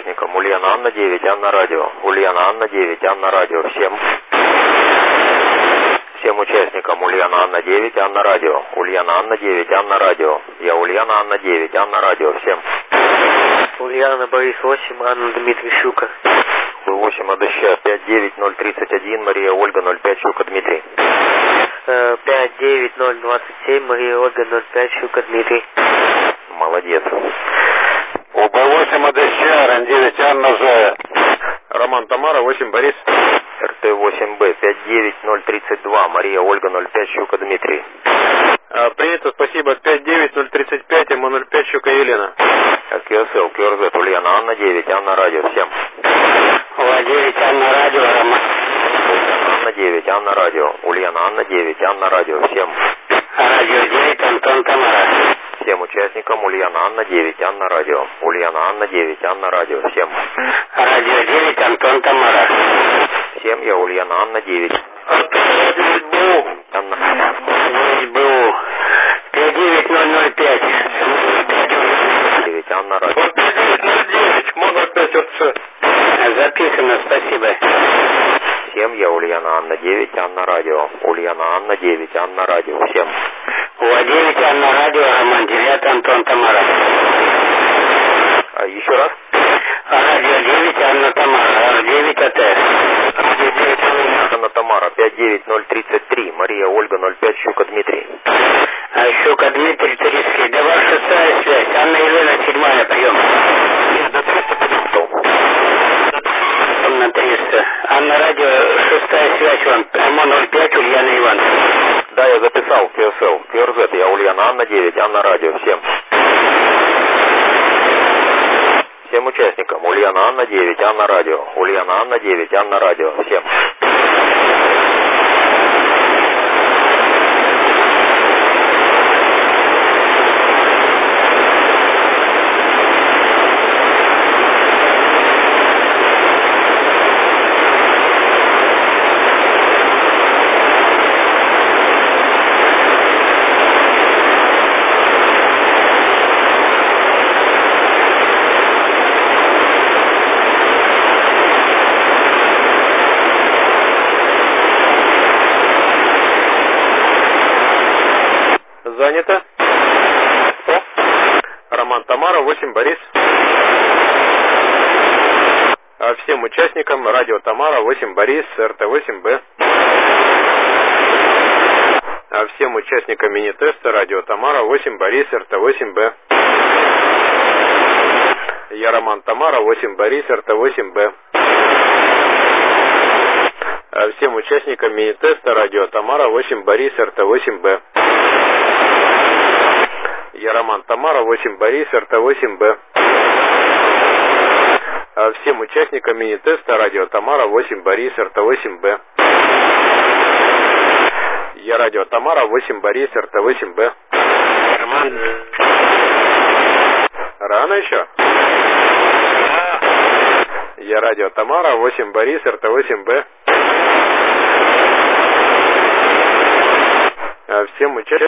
участникам. Ульяна Анна 9, Анна радио. Ульяна Анна 9, Анна радио. Всем участникам. Ульяна Анна 9, Анна радио. Ульяна Анна 9, Анна радио. Я Ульяна Анна 9, Анна радио. Всем. Ульяна Борис 8, Анна Дмитрий Щука. 8 АДЩ 59031, Мария Ольга 05, Щука Дмитрий. 59027, Мария Ольга 05, Щука Дмитрий. Молодец. УБ-8 АДЩ, РН-9, Анна Зоя. Роман Тамара 8 Борис. РТ-8Б 59032, Мария Ольга 05, Щука Дмитрий. Принято, спасибо. 59035, МО-05, Щука Елена. КСЛ, КРЗ, Ульяна Анна 9, Анна радио. Всем. УА-9, Анна радио, Роман. Анна 9, Анна радио. Ульяна Анна 9, Анна радио. Всем. Радио 9, Антон Тамара. Всем участникам. Ульяна Анна 9, Анна радио. Ульяна Анна 9, Анна радио. Всем. Радио 9, Антон Тамара. Всем. Я Ульяна Анна 9. Анна. СБУ. 59005. 9, Анна радио. 9, МО-05 РЦ. Записано, спасибо. Всем. Я Ульяна Анна 9, Анна радио. Ульяна Анна 9, Анна радио. Всем. УА-9, Анна радио, Роман 9, Антон Тамара. Еще раз. Радио 9, Анна Тамара. 9 АТ. Радио 9, Анна Тамара 59033, Мария Ольга 05, Щука Дмитрий. Щука Дмитрий 30. Да ваша шестая связь. Анна Елена 7, прием. Нет, до 300 пойдем. На 300. Анна радио, шестая связь вам. МО-05, Ульяна Иван. Да, я записал. КСЛ, КРЗ, я Ульяна Анна 9, Анна радио. Всем. Всем участникам. Ульяна Анна 9, Анна радио. Ульяна Анна 9, Анна радио. Всем. Занято. Роман Тамара 8 Борис. Всем участникам. Радио Тамара 8 Борис, РТ-8Б. Всем участникам мини-теста. Радио Тамара 8 Борис, РТ-8Б. Я Роман Тамара 8 Борис, РТ-8Б. Всем участникам мини-теста. Радио Тамара 8 Борис, РТ-8Б. Я Роман Тамара 8 Борис, РТ-8Б. Всем участникам мини-теста. Радио Тамара 8 Борис, РТ-8Б. Я Радио Тамара 8 Борис, РТ-8Б. Роман. Рано еще? Я Радио Тамара 8 Борис, РТ-8Б. Всем участникам.